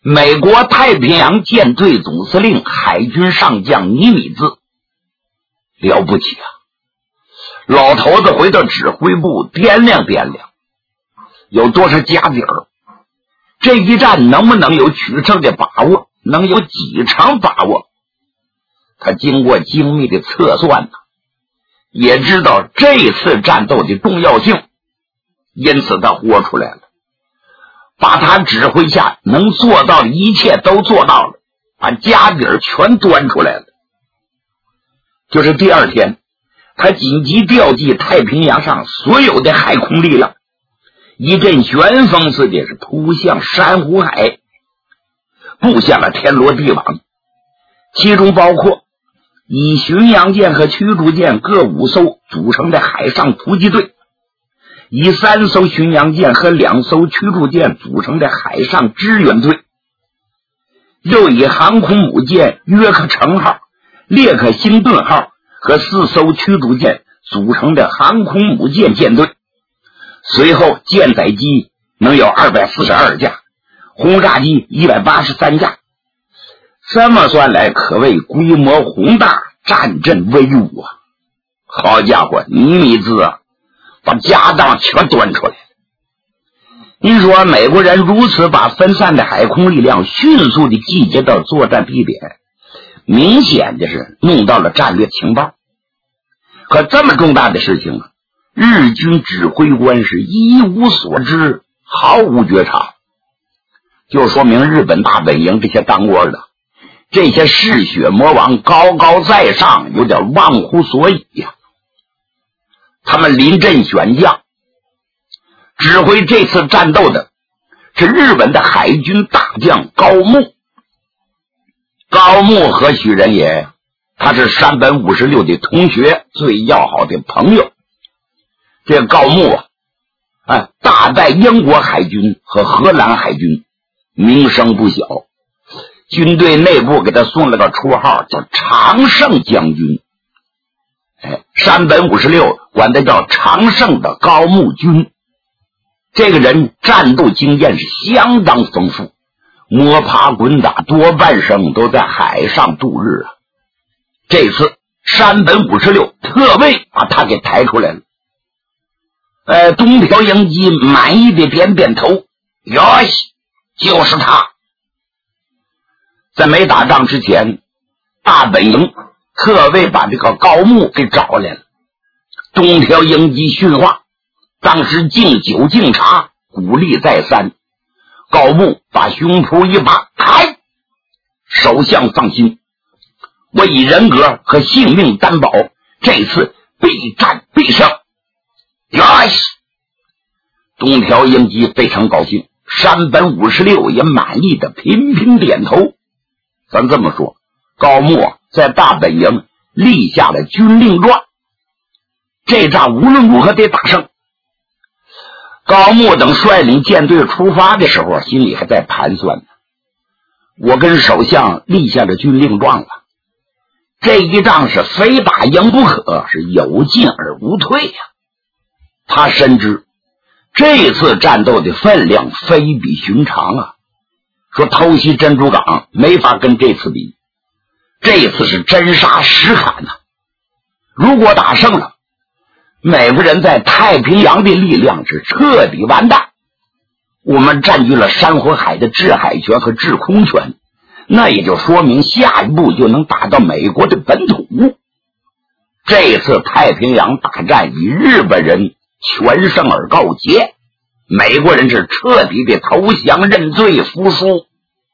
美国太平洋舰队总司令海军上将尼米兹了不起啊！老头子回到指挥部掂量掂量，有多少家底儿，这一战能不能有取胜的把握，能有几成把握。他经过精密的测算也知道这次战斗的重要性，因此他豁出来了，把他指挥下能做到的一切都做到了，把家底儿全端出来了。就是第二天，他紧急调集太平洋上所有的海空力量，一阵旋风似的是扑向珊瑚海，布下了天罗地网，其中包括以巡洋舰和驱逐舰各5艘组成的海上突击队，以3艘巡洋舰和2艘驱逐舰组成的海上支援队，又以航空母舰约克城号、列克星顿号和4艘驱逐舰组成的航空母舰舰队。随后舰载机能有242架，轰炸机183架，这么算来可谓规模宏大，战阵威武啊！好家伙，尼米兹啊，把家当全端出来了。您说美国人如此把分散的海空力量迅速地集结到作战地点，明显的是弄到了战略情报。可这么重大的事情日军指挥官是一无所知，毫无觉察，就说明日本大本营这些当官的，这些嗜血魔王高高在上，有点忘乎所以呀。他们临阵选将，指挥这次战斗的是日本的海军大将高木。高木何许人也？他是山本56的同学，最要好的朋友。这高木大败英国海军和荷兰海军，名声不小，军队内部给他送了个绰号叫常胜将军。山本56管他叫常胜的高木军。这个人战斗经验是相当丰富，摸爬滚打多半生都在海上度日啊。这次山本56特为把他给抬出来了。东条英机满意的点点头，哟西，就是他。在没打仗之前，大本营特为把这个高木给找来了。东条英机训话，当时敬酒敬茶，鼓励再三。高木把胸脯一拔，首相放心，我以人格和性命担保，这次必战必胜。yes， 东条英机非常高兴，山本56也满意的频频点头。咱这么说，高木在大本营立下了军令状，这仗无论如何得打胜。高木等率领舰队出发的时候，心里还在盘算呢，我跟首相立下了军令状了，这一仗是非打赢不可，是有进而无退呀。他深知这次战斗的分量非比寻常啊，说偷袭珍珠港没法跟这次比，这次是真杀实砍啊。如果打胜了，美国人在太平洋的力量是彻底完蛋，我们占据了珊瑚海的制海权和制空权，那也就说明下一步就能打到美国的本土。这次太平洋大战以日本人全胜而告捷，美国人是彻底的投降认罪服输。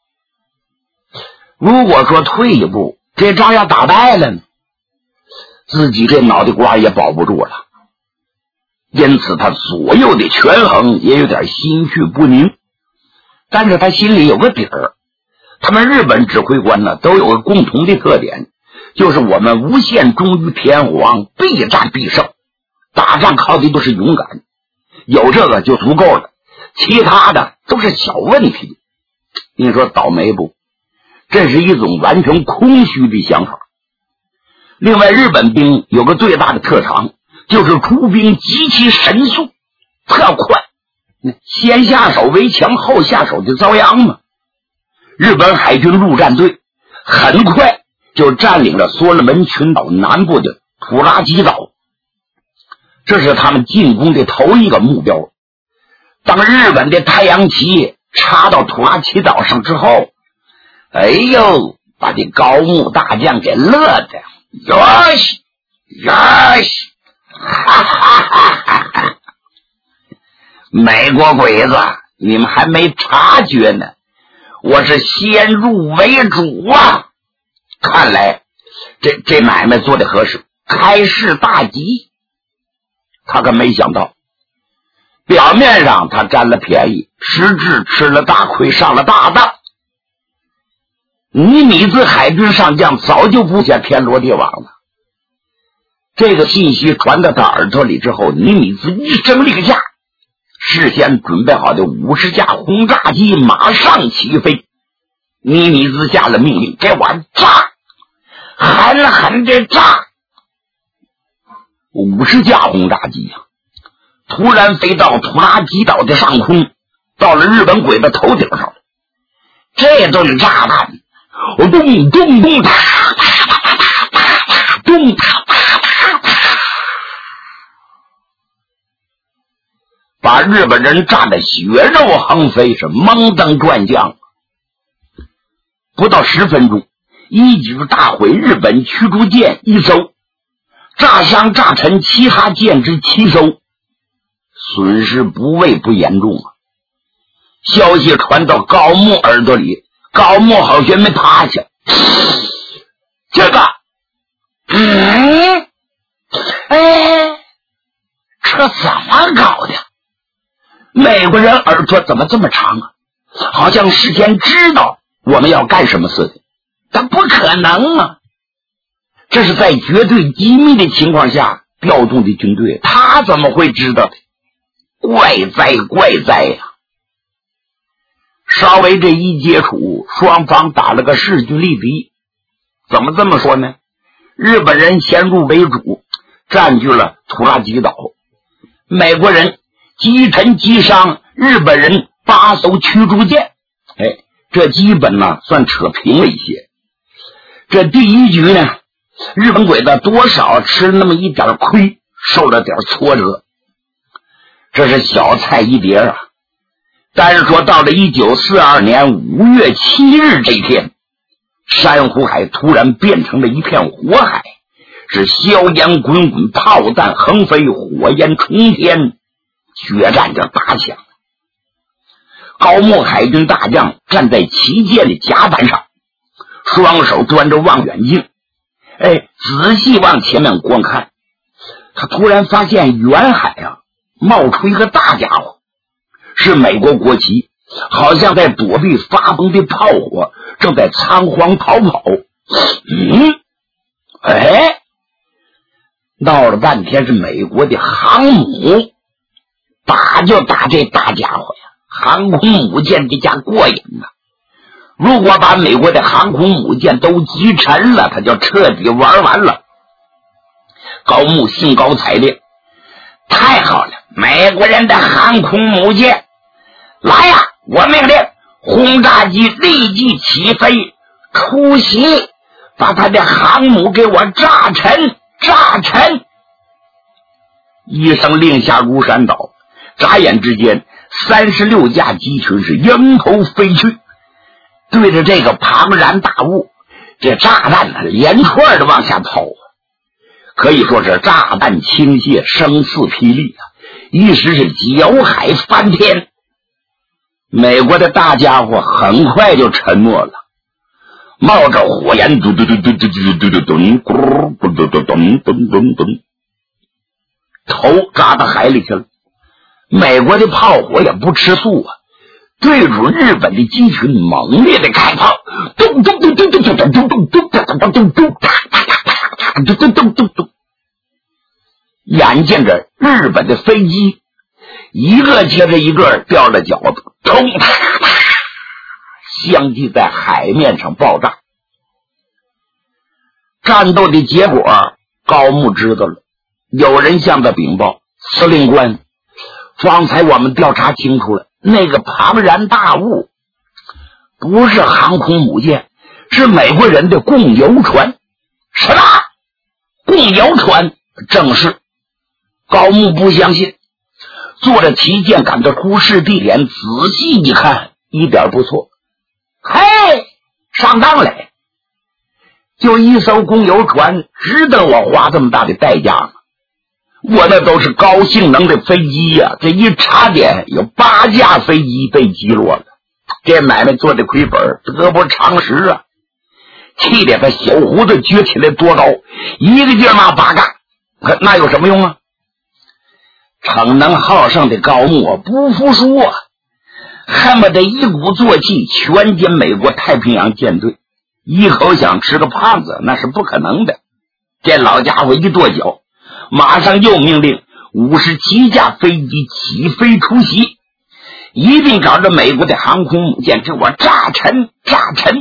如果说退一步，这仗要打败了呢，自己这脑袋瓜也保不住了。因此他左右的权衡也有点心绪不宁，但是他心里有个底儿，他们日本指挥官呢都有个共同的特点，就是我们无限忠于天皇，必战必胜，打仗靠的都是勇敢，有这个就足够了，其他的都是小问题。你说倒霉不？这是一种完全空虚的想法。另外，日本兵有个最大的特长，就是出兵极其神速，特快，先下手为强，后下手就遭殃嘛。 日本海军陆战队很快就占领了所罗门群岛南部的土拉基岛，这是他们进攻的头一个目标。当日本的太阳旗插到土拉基岛上之后，哎呦，把这高木大将给乐的，哟西哟西，哈哈哈哈哈！美国鬼子，你们还没察觉呢，我是先入为主啊！看来这买卖做得合适，开市大吉。他可没想到，表面上他占了便宜，实质吃了大亏，上了大当。尼米兹海军上将早就布下天罗地网了。这个信息传到他耳朵里之后，尼米兹一声令下，事先准备好的50架轰炸机马上起飞。尼米兹下了命令，给我炸，狠狠地炸。50架轰炸机啊，突然飞到土拉基岛的上空，到了日本鬼子头顶上了。这顿炸弹咚咚咚哒哒哒哒哒哒咚哒哒哒哒，把日本人炸得血肉横飞，是蒙登转将。不到10分钟，一举大毁日本驱逐舰1艘，炸伤炸沉其他舰只7艘，损失不畏不严重啊！消息传到高木耳朵里，高木好学没趴下。这个，这怎么搞的？美国人耳朵怎么这么长啊？好像事先知道我们要干什么似的。但不可能啊！这是在绝对机密的情况下调动的军队，他怎么会知道的？怪哉怪哉呀！稍微这一接触，双方打了个势均力敌。怎么这么说呢？日本人先入为主，占据了土拉基岛，美国人击沉击伤日本人8艘驱逐舰，这基本呢算扯平了一些。这第一局呢，日本鬼子多少吃那么一点亏，受了点挫折，这是小菜一碟啊。但是说到了1942年5月7日这一天，珊瑚海突然变成了一片火海，是硝烟滚滚，炮弹横飞，火焰冲天，血战着打响。高木海军大将站在旗舰的甲板上，双手端着望远镜，仔细往前面观看。他突然发现远海啊冒出一个大家伙，是美国国旗，好像在躲避发崩的炮火，正在仓皇逃跑。闹了半天是美国的航母，打就打这大家伙呀！航空母舰这家过瘾啊！如果把美国的航空母舰都击沉了，他就彻底玩完了。高木兴高采烈，太好了，美国人的航空母舰来呀！我命令轰炸机立即起飞，突袭，把他的航母给我炸沉，炸沉！一声令下如山倒，眨眼之间36架机群是迎头飞去，对着这个庞然大物，这炸弹呢连串的往下跑啊！可以说是炸弹倾泻，声嘶霹雳啊！一时是搅海翻天。美国的大家伙很快就沉没了，冒着火焰，嘟嘟嘟嘟嘟嘟嘟嘟咚，咕嘟嘟嘟咚咚咚咚，头扎到海里去了。美国的炮火也不吃素啊，对准日本的机群猛烈的开炮，咚咚咚咚咚咚咚咚咚咚咚咚咚，咚咚咚咚咚。眼见着日本的飞机一个接着一个掉了脚子，咚啪啪，相继在海面上爆炸。战斗的结果高木知道了，有人向他禀报，司令官，方才我们调查清楚了，那个庞然大物不是航空母舰，是美国人的供油船。什么？供油船？正是。高木不相信，坐着旗舰赶到出事地点，仔细一看，一点不错。嘿，上当了！就一艘供油船，值得我花这么大的代价吗？我那都是高性能的飞机呀，这一差点有8架飞机被击落了。这买卖做的亏本，得不偿失啊！气得他小胡子撅起来多高，一个劲骂8嘎，那有什么用啊？逞能好胜的高木不服输啊，恨不得一鼓作气全歼美国太平洋舰队，一口想吃个胖子那是不可能的。这老家伙一跺脚，马上又命令57架飞机起飞出袭，一并找着美国的航空母舰给我炸沉炸沉。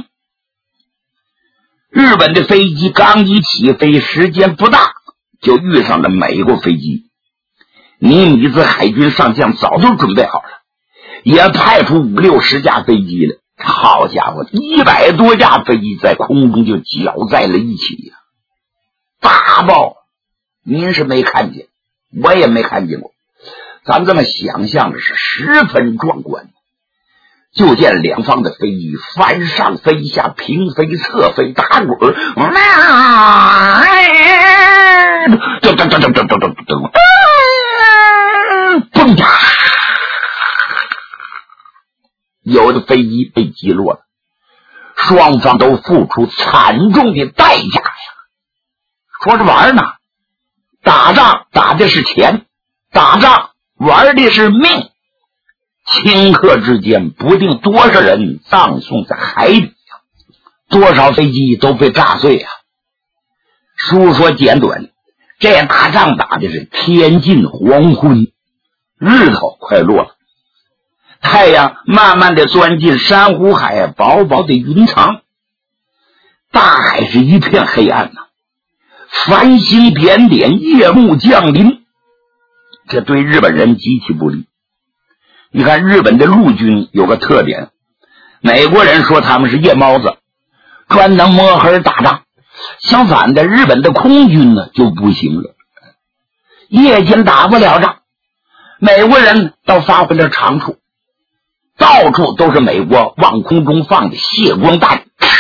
日本的飞机刚一起飞，时间不大就遇上了美国飞机。尼米兹海军上将早就准备好了，也派出5、60架飞机了。好家伙，100多架飞机在空中就搅在了一起呀！大爆，您是没看见，我也没看见过，咱这么想象的是十分壮观。就见两方的飞机翻上飞下，平飞侧飞打滚，砰嚓！有的飞机被击落了，双方都付出惨重的代价呀。说着玩呢，打仗打的是钱，打仗玩的是命。顷刻之间，不定多少人葬送在海里，多少飞机都被炸碎啊！书说简短，这打仗打的是天近黄昏，日头快落了，太阳慢慢的钻进珊瑚海薄薄的云层，大海是一片黑暗呐，繁星点点，夜幕降临，这对日本人极其不利。你看日本的陆军有个特点，美国人说他们是夜猫子，专能摸黑打仗，相反的日本的空军呢就不行了，夜间打不了仗，美国人倒发挥了长处，到处都是美国往空中放的泄光弹，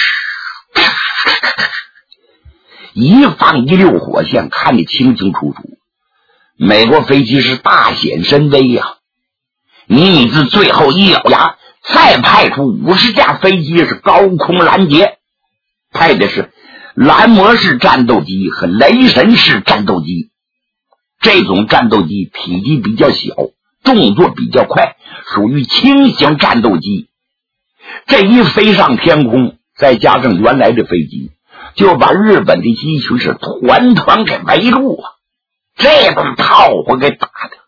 一放一溜火线，看得清清楚楚。美国飞机是大显神威呀！尼米兹最后一咬牙，再派出50架飞机是高空拦截，派的是蓝魔式战斗机和雷神式战斗机。这种战斗机体积比较小，动作比较快，属于轻型战斗机。这一飞上天空，再加上原来的飞机，就把日本的机群是团团给围住啊！这顿炮火给打的。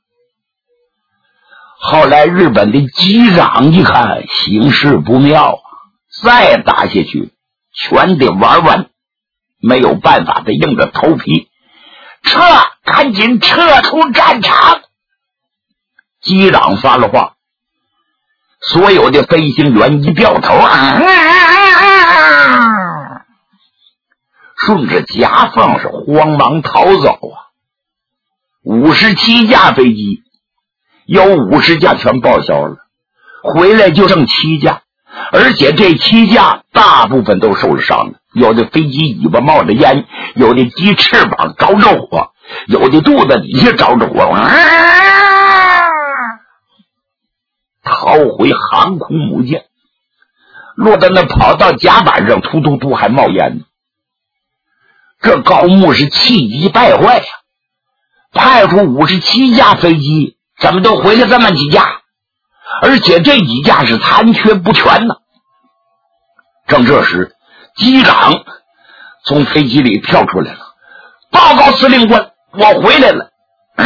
后来日本的机长一看形势不妙，再打下去全得玩完，没有办法的硬着头皮撤，赶紧撤出战场。机长发了话，所有的飞行员一掉头顺着夹缝是慌忙逃走啊！57架飞机有50架全报销了，回来就剩7架，而且这7架大部分都受了伤了，有的飞机尾巴冒着烟，有的鸡翅膀着着火，有的肚子底下着着火，逃回航空母舰，落在那跑道甲板上，突突突还冒烟呢。这高木是气急败坏呀，派出57架飞机，怎么都回来这么几架，而且这几架是残缺不全呢。正这时，机长从飞机里跳出来了，报告司令官，我回来了。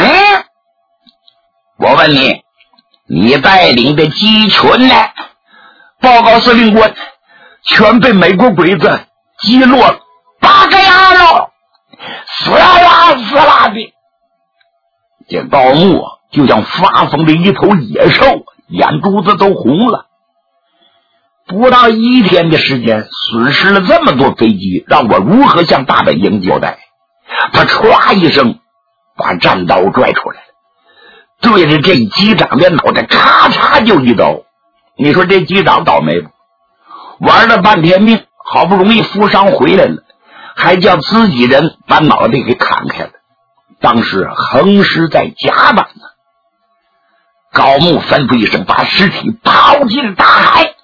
我问你，你带领的机群呢？报告司令官，全被美国鬼子击落了，8个丫头，死啦死啦的。这高木就像发疯的一头野兽，眼珠子都红了。 不到1天的时间，损失了这么多飞机，让我如何向大本营交代？他唰一声把战刀拽出来了，对着这机长的脑袋咔嚓就一刀。你说这机长倒霉不？玩了半天命，好不容易负伤回来了，还叫自己人把脑袋给砍开了。当时横尸在甲板呢。高木吩咐一声，把尸体抛进大海。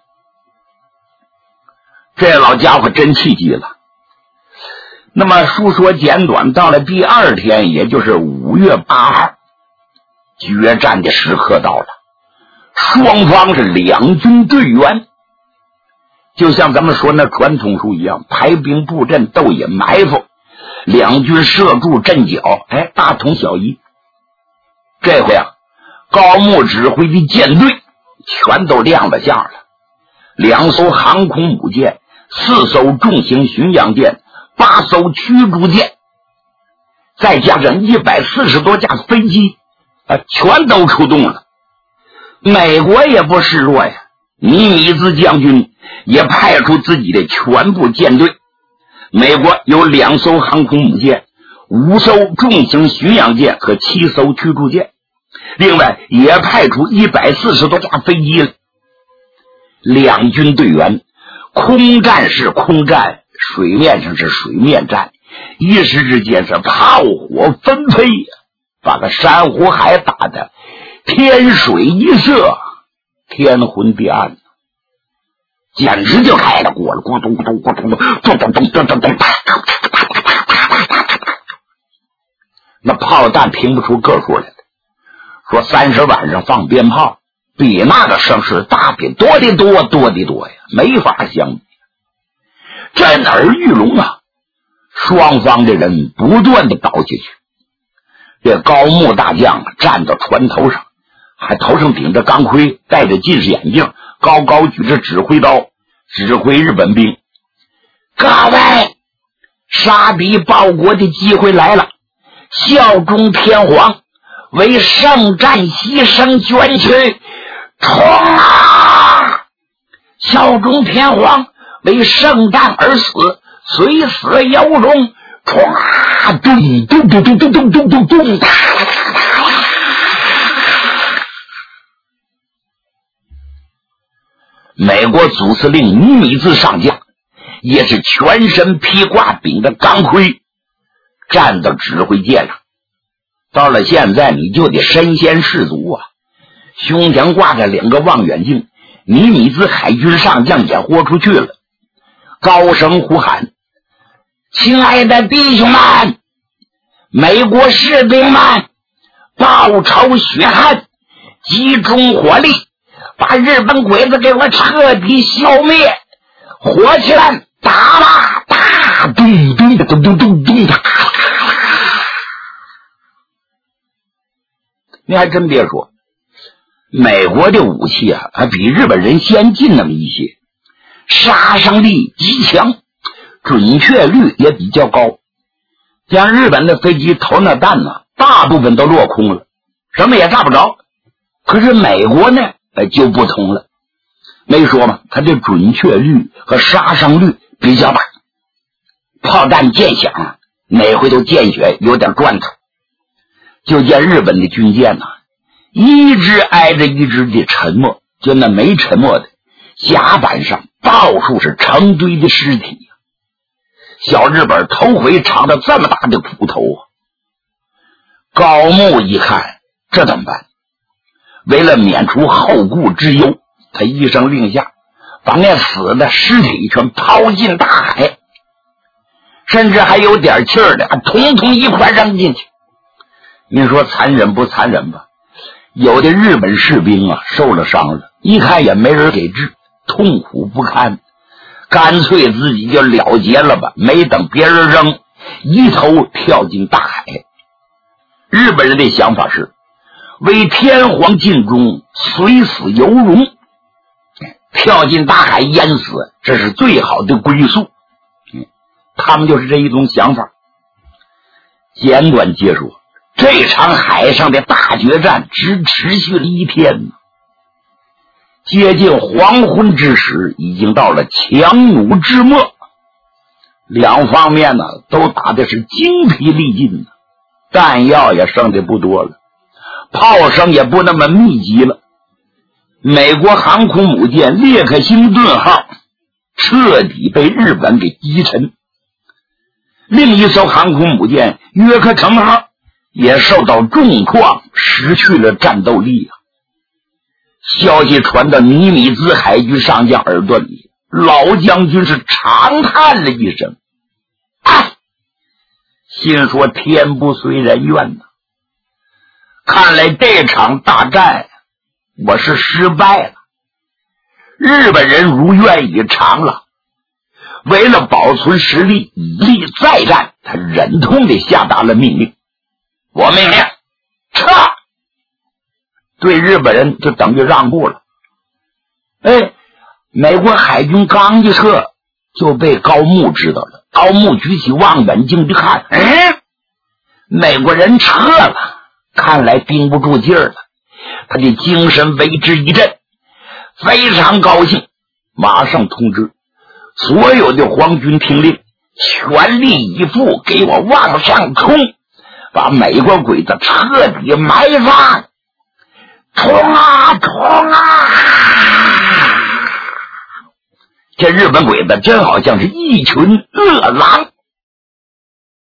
这老家伙真气急了。那么述说简短，到了第2天，也就是5月8号，决战的时刻到了。双方是两军队员，就像咱们说那传统术一样，排兵布阵，斗野埋伏，两军设驻阵脚，大同小异。这回啊，高木指挥的舰队全都亮了相了，2艘航空母舰，4艘重型巡洋舰，8艘驱逐舰，再加上140多架飞机全都出动了。美国也不示弱呀，尼米兹将军也派出自己的全部舰队。美国有2艘航空母舰，5艘重型巡洋舰和7艘驱逐舰，另外也派出140多架飞机了。两军队员空战是空战，水面上是水面战，一时之间是炮火纷飞，把个珊瑚海打得天水一色，天昏地暗，简直就开了锅了，咕咚咕咚咕咚咕咚咕咚咕咚咕咚，那炮弹评不出个数来了。说30晚上放鞭炮，比那个声势大得多得多，多得多呀，没法相比。震耳欲聋啊！双方的人不断的倒下去。这高木大将站到船头上，还头上顶着钢盔，戴着近视眼镜，高高举着指挥刀，指挥日本兵。各位，杀敌报国的机会来了，效忠天皇，为圣战牺牲捐躯，冲啊！效忠天皇，为圣战而死，虽死犹荣，冲啊！咚咚咚咚咚咚咚咚咚！美国总司令尼米兹上将也是全身披挂，顶着钢盔，站到指挥舰上。到了现在你就得身先士卒啊，胸前挂着2个望远镜。尼米兹海军上将也豁出去了，高声呼喊：亲爱的弟兄们，美国士兵们，报仇雪恨，集中火力，把日本鬼子给我彻底消灭，火起来，打吧，打！咚咚咚咚咚咚哒！你还真别说，美国的武器还比日本人先进那么一些，杀伤力极强，准确率也比较高。像日本的飞机投那弹大部分都落空了，什么也炸不着。可是美国呢就不同了，没说嘛，它的准确率和杀伤率比较大，炮弹见响，哪回都见血，有点转头。就见日本的军舰一只挨着一只的沉没，就那没沉没的甲板上到处是成堆的尸体。小日本头回尝到这么大的苦头啊！高木一看，这怎么办？为了免除后顾之忧，他一声令下，把那死的尸体全抛进大海，甚至还有点气儿的统统一块扔进去。你说残忍不残忍吧？有的日本士兵受了伤了，一看也没人给治，痛苦不堪，干脆自己就了结了吧，没等别人扔，一头跳进大海。日本人的想法是为天皇尽忠，虽死犹荣，跳进大海淹死，这是最好的归宿。他们就是这一种想法。简短结束，这场海上的大决战只持续了1天。 接近黄昏之时，已经到了强弩之末，两方面呢都打的是精疲力尽，弹药也剩的不多了，炮声也不那么密集了。美国航空母舰列克星顿号彻底被日本给击沉，另一艘航空母舰约克城号也受到重创，失去了战斗力。消息传到尼米兹海军上将耳朵里，老将军是长叹了一声，心说天不遂人愿呐，看来这场大战我是失败了。日本人如愿以偿了，为了保存实力，以力再战，他忍痛地下达了命令：我命令撤！对日本人就等于让步了。美国海军刚一撤，就被高木知道了。高木举起望远镜一看，美国人撤了，看来盯不住劲儿了。他的精神为之一振，非常高兴，马上通知所有的皇军听令，全力以赴给我往上冲，把美国鬼子彻底埋葬。冲啊冲啊！这日本鬼子真好像是一群饿狼。